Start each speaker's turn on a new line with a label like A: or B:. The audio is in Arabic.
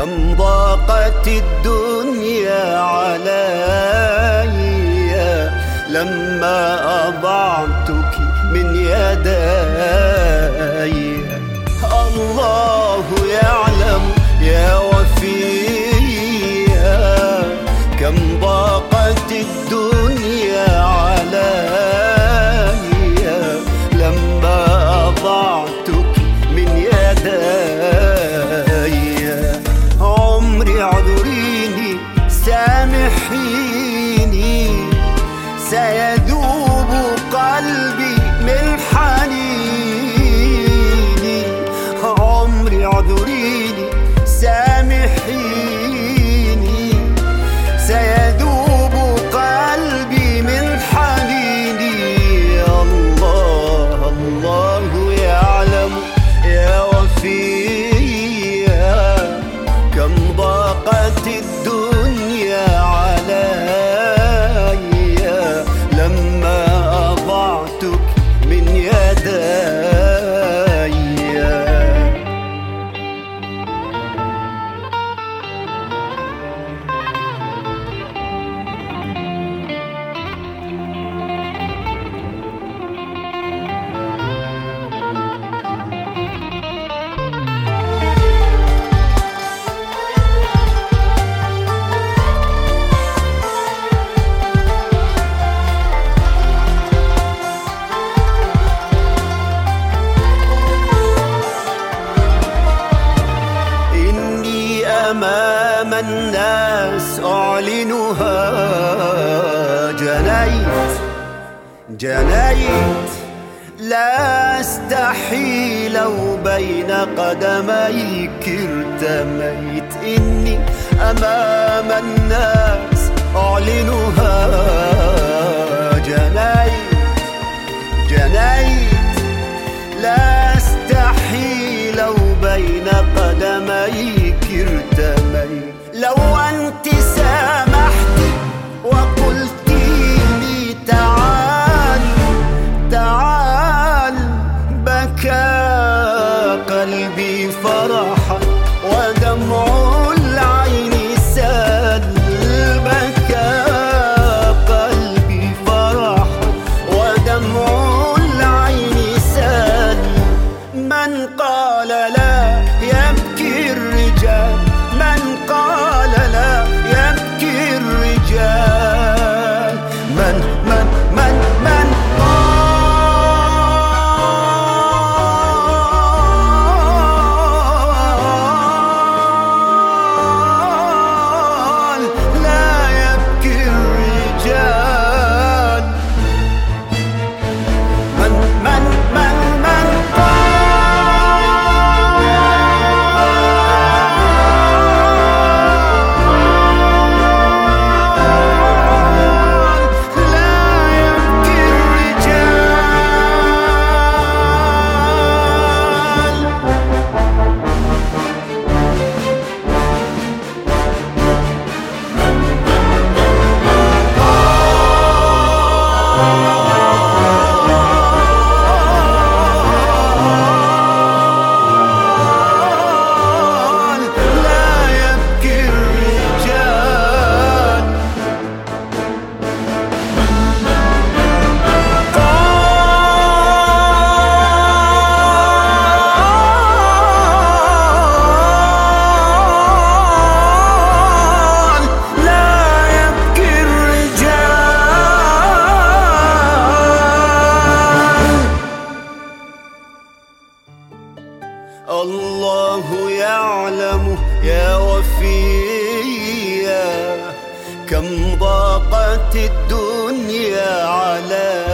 A: كم ضاقت الدنيا علي لما أضعتك من يدي. الله يعلم يا وفيا كم ضاقت الدنيا علي لما أضعتك من يدي. عمري اعذريني سامحيني سيذوب قلبي من حنيني. عمري اعذريني سامحيني سيذوب قلبي من حنيني. الله الله يعلم يا وفيا كم ضاقت الدنيا علي لما أضعتك من يدي. أمام الناس أعلنها جنيت لا أستحي لو بين قدميك ارتميت. إني أمام الناس أعلنها جنيت لا أستحي لو بين قدميك ارتميت. لو أنت سامحت وقلت لي تعال تعال بكى قلبي فرحا ودمع العين سال. بكى قلبي فرحا ودمع العين سال. من قال لا يبكي الرجال من قال لا يبكي الرجال. من قال لا يبكي الرجال. من الله يعلم يا وفيا كم ضاقت الدنيا علي